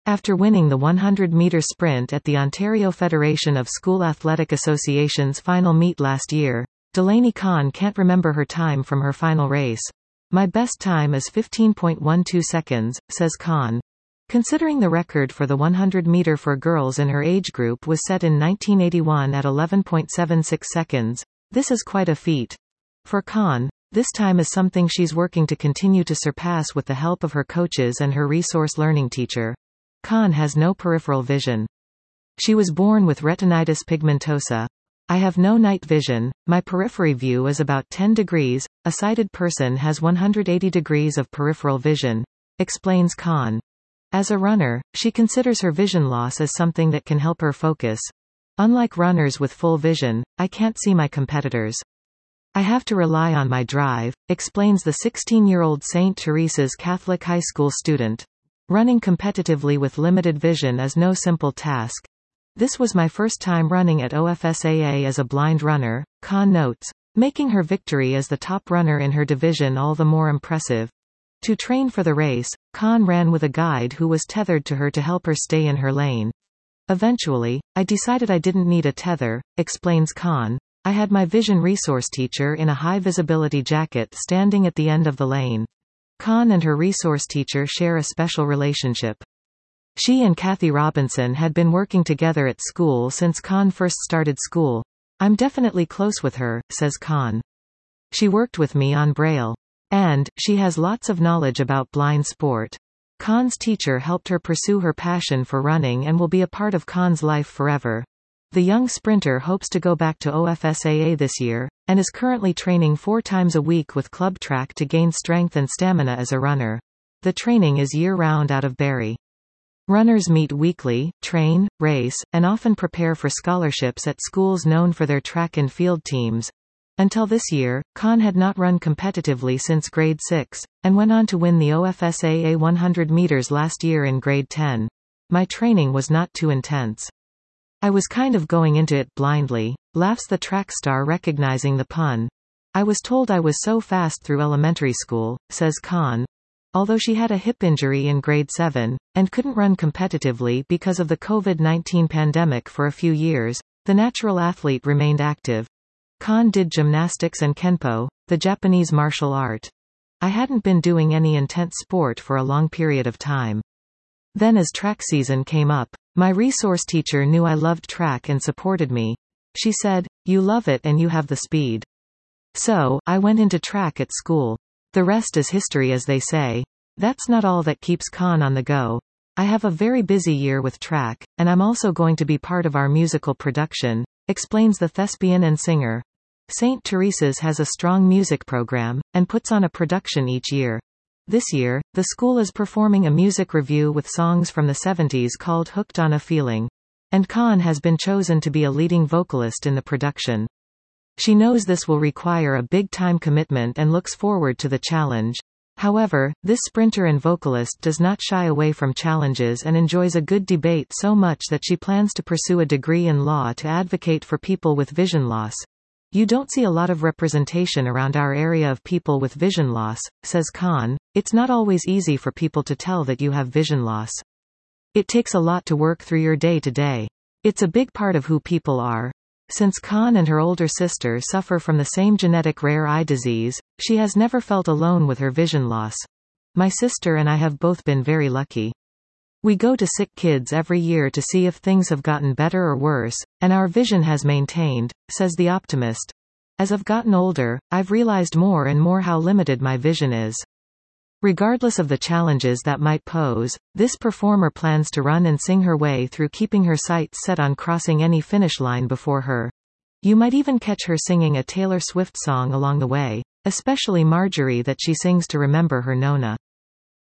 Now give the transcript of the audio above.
After winning the 100-metre sprint at the Ontario Federation of School Athletic Association's final meet last year, Delaney Khan can't remember her time from her final race. My best time is 15.12 seconds, says Khan. Considering the record for the 100-metre for girls in her age group was set in 1981 at 11.76 seconds, this is quite a feat. For Khan, this time is something she's working to continue to surpass with the help of her coaches and her resource learning teacher. Khan has no peripheral vision. She was born with retinitis pigmentosa. I have no night vision, my periphery view is about 10 degrees, a sighted person has 180 degrees of peripheral vision, explains Khan. As a runner, she considers her vision loss as something that can help her focus. Unlike runners with full vision, I can't see my competitors. I have to rely on my drive, explains the 16-year-old St. Teresa's Catholic high school student. Running competitively with limited vision is no simple task. This was my first time running at OFSAA as a blind runner, Khan notes, making her victory as the top runner in her division all the more impressive. To train for the race, Khan ran with a guide who was tethered to her to help her stay in her lane. Eventually, I decided I didn't need a tether, explains Khan. I had my vision resource teacher in a high-visibility jacket standing at the end of the lane. Khan and her resource teacher share a special relationship. She and Kathy Robinson had been working together at school since Khan first started school. I'm definitely close with her, says Khan. She worked with me on Braille. And, she has lots of knowledge about blind sport. Khan's teacher helped her pursue her passion for running and will be a part of Khan's life forever. The young sprinter hopes to go back to OFSAA this year, and is currently training 4 times a week with Club Track to gain strength and stamina as a runner. The training is year-round out of Barrie. Runners meet weekly, train, race, and often prepare for scholarships at schools known for their track and field teams. Until this year, Khan had not run competitively since grade 6, and went on to win the OFSAA 100 meters last year in grade 10. My training was not too intense. I was kind of going into it blindly, laughs the track star recognizing the pun. I was told I was so fast through elementary school, says Khan. Although she had a hip injury in grade 7, and couldn't run competitively because of the COVID-19 pandemic for a few years, the natural athlete remained active. Khan did gymnastics and Kenpo, the Japanese martial art. I hadn't been doing any intense sport for a long period of time. Then as track season came up, my resource teacher knew I loved track and supported me. She said, "You love it and you have the speed." So, I went into track at school. The rest is history, as they say. That's not all that keeps Khan on the go. I have a very busy year with track, and I'm also going to be part of our musical production, explains the thespian and singer. St. Teresa's has a strong music program, and puts on a production each year. This year, the school is performing a music revue with songs from the 70s called Hooked on a Feeling. And Khan has been chosen to be a leading vocalist in the production. She knows this will require a big-time commitment and looks forward to the challenge. However, this sprinter and vocalist does not shy away from challenges and enjoys a good debate so much that she plans to pursue a degree in law to advocate for people with vision loss. You don't see a lot of representation around our area of people with vision loss, says Khan. It's not always easy for people to tell that you have vision loss. It takes a lot to work through your day to day. It's a big part of who people are. Since Khan and her older sister suffer from the same genetic rare eye disease, she has never felt alone with her vision loss. My sister and I have both been very lucky. We go to sick kids every year to see if things have gotten better or worse, and our vision has maintained, says the optimist. As I've gotten older, I've realized more and more how limited my vision is. Regardless of the challenges that might pose, this performer plans to run and sing her way through, keeping her sights set on crossing any finish line before her. You might even catch her singing a Taylor Swift song along the way, especially Marjorie that she sings to remember her Nona.